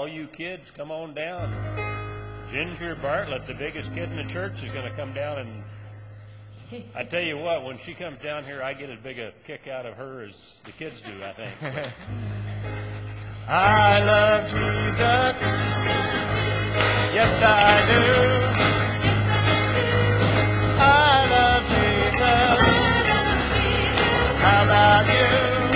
all you kids, come on down. Ginger Bartlett, the biggest kid in the church, is going to come down, and I tell you what, when she comes down here, I get as big a kick out of her as the kids do, I think. I love Jesus. Yes, I do. I love Jesus. How about you?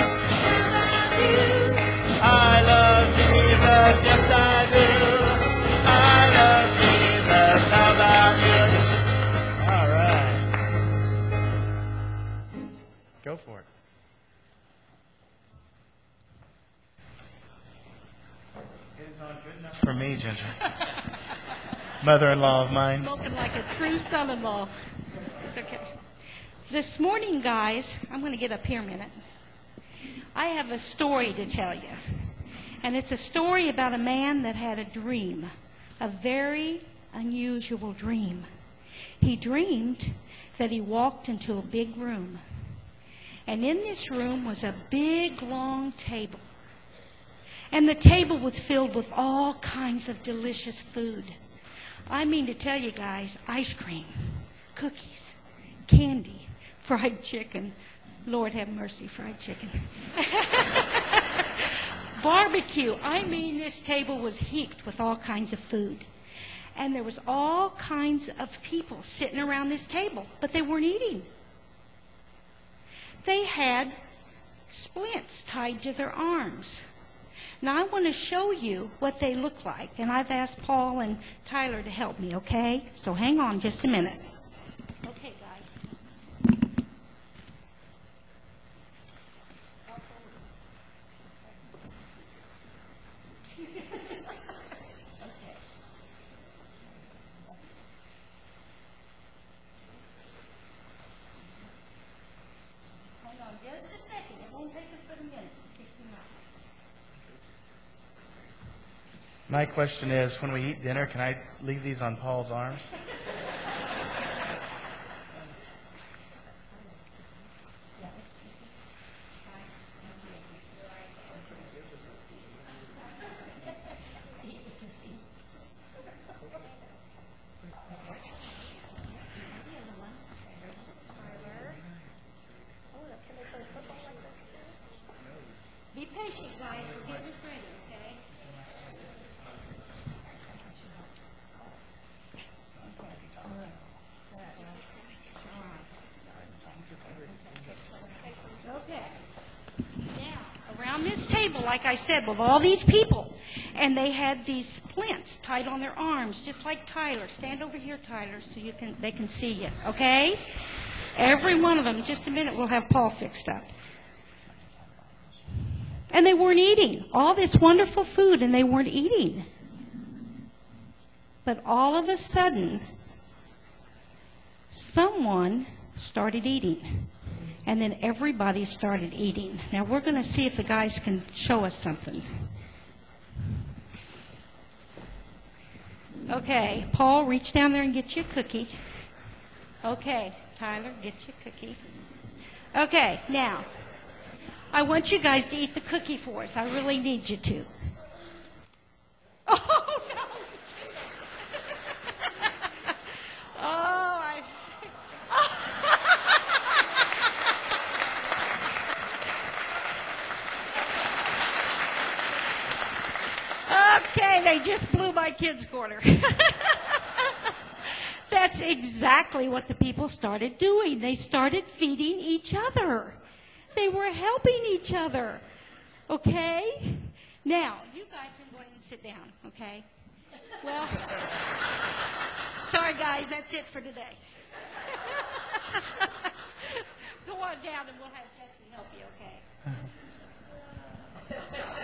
I love Jesus. Yes, I do. I love Jesus. How about you? All right. Go for it. It is not good enough for me, Ginger. Mother-in-law of mine. Smoking like a true son-in-law. It's okay. This morning, guys, I'm going to get up here a minute. I have a story to tell you. And it's a story about a man that had a dream, a very unusual dream. He dreamed that he walked into a big room. And in this room was a big, long table. And the table was filled with all kinds of delicious food. I mean to tell you guys, ice cream, cookies, candy, fried chicken. Lord have mercy, fried chicken. Barbecue. I mean, this table was heaped with all kinds of food. And there was all kinds of people sitting around this table, but they weren't eating. They had splints tied to their arms. Now, I want to show you what they look like, and I've asked Paul and Tyler to help me, okay? So hang on just a minute. Okay, guys. Hang on just a second. It won't take us but a minute. My question is, when we eat dinner, can I leave these on Paul's arms? Be patient, guys. We're getting ready, okay? Okay. Now, around this table, like I said, with all these people, and they had these splints tied on their arms, just like Tyler. Stand over here, Tyler, so they can see you, okay? Every one of them. In just a minute, we'll have Paul fixed up. And they weren't eating all this wonderful food, and they weren't eating. But all of a sudden, someone started eating. And then everybody started eating. Now, we're going to see if the guys can show us something. Okay, Paul, reach down there and get you a cookie. Okay, Tyler, get you a cookie. Okay, now, I want you guys to eat the cookie for us. I really need you to. Oh, no. Okay, they just blew my kids' corner. That's exactly what the people started doing. They started feeding each other. They were helping each other. Okay? Now, you guys can go ahead and sit down, okay? Well, sorry, guys, that's it for today. Go on down and we'll have Jesse help you, okay?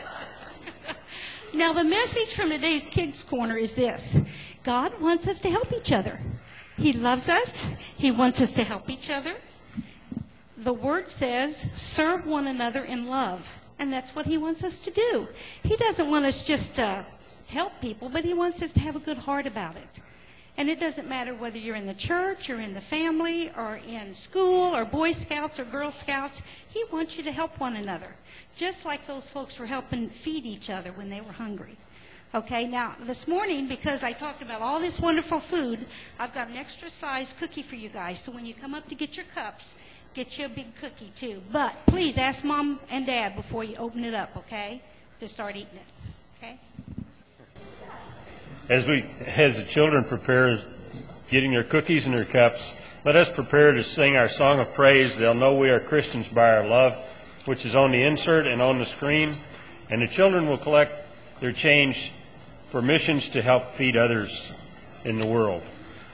Now, the message from today's Kids Corner is this. God wants us to help each other. He loves us. He wants us to help each other. The Word says, serve one another in love. And that's what He wants us to do. He doesn't want us just to help people, but He wants us to have a good heart about it. And it doesn't matter whether you're in the church or in the family or in school or Boy Scouts or Girl Scouts. He wants you to help one another, just like those folks were helping feed each other when they were hungry. Okay, now this morning, because I talked about all this wonderful food, I've got an extra size cookie for you guys. So when you come up to get your cups, get you a big cookie too. But please ask Mom and Dad before you open it up, okay, to start eating it. Okay? As the children prepare getting their cookies and their cups, let us prepare to sing our song of praise. They'll know we are Christians by our love, which is on the insert and on the screen. And the children will collect their change for missions to help feed others in the world.